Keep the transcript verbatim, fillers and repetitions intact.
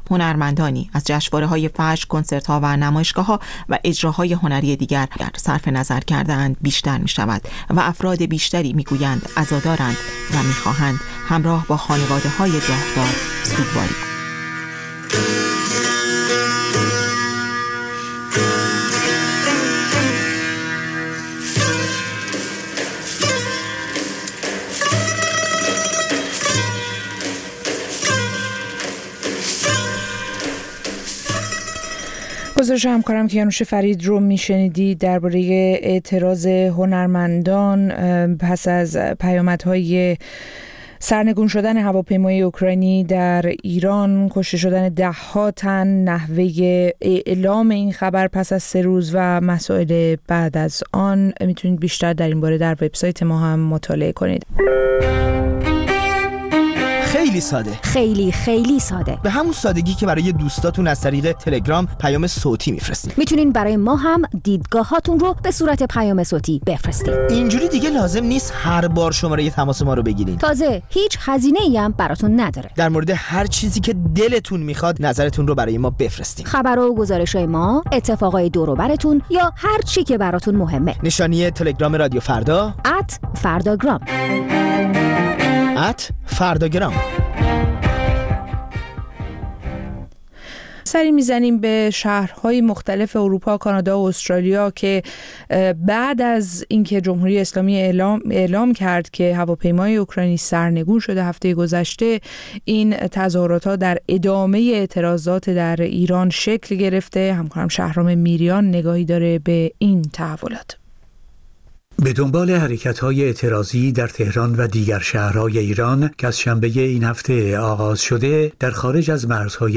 هنرمندانی از جشنواره‌های فجر، کنسرت‌ها و نمایشگاه‌ها و اجراهای هنری دیگر صرف نظر کرده‌اند بیشتر می‌شود و افراد بیشتری می‌گویند عزادارند و می‌خواهند همراه با خانواده‌های داغدار سوگواری کنند. گزارش همکارم کیانوش فرید رو میشنیدی درباره اعتراض هنرمندان پس از پیامدهای سرنگون شدن هواپیمای اوکراینی در ایران، کشته شدن ده ها تن، نحوه اعلام این خبر پس از سه روز و مسائل بعد از آن. میتونید بیشتر در این باره در وبسایت ما هم مطالعه کنید. خیلی ساده، خیلی خیلی ساده، به همون سادگی که برای دوستاتون از طریق تلگرام پیام صوتی میفرستین. میتونین برای ما هم دیدگاهاتون رو به صورت پیام صوتی بفرستین. اینجوری دیگه لازم نیست هر بار شماره تماس ما رو بگیرین. تازه هیچ هزینه‌ای هم براتون نداره. در مورد هر چیزی که دلتون میخواد نظرتون رو برای ما بفرستین. خبر و گزارش‌های ما، اتفاقای دور و برتون یا هر چی که براتون مهمه. نشانی تلگرام رادیو فردا ات فرداگرام ات فرداگرام. سری میزنیم به شهرهای مختلف اروپا، کانادا و استرالیا که بعد از اینکه جمهوری اسلامی اعلام اعلام کرد که هواپیمای اوکراینی سرنگون شده هفته گذشته، این تظاهرات در ادامه اعتراضات در ایران شکل گرفته. همکارم شهرام میریان نگاهی داره به این تحولات. به دنبال حرکت‌های اعتراضی در تهران و دیگر شهرهای ایران که از شنبه این هفته آغاز شده، در خارج از مرزهای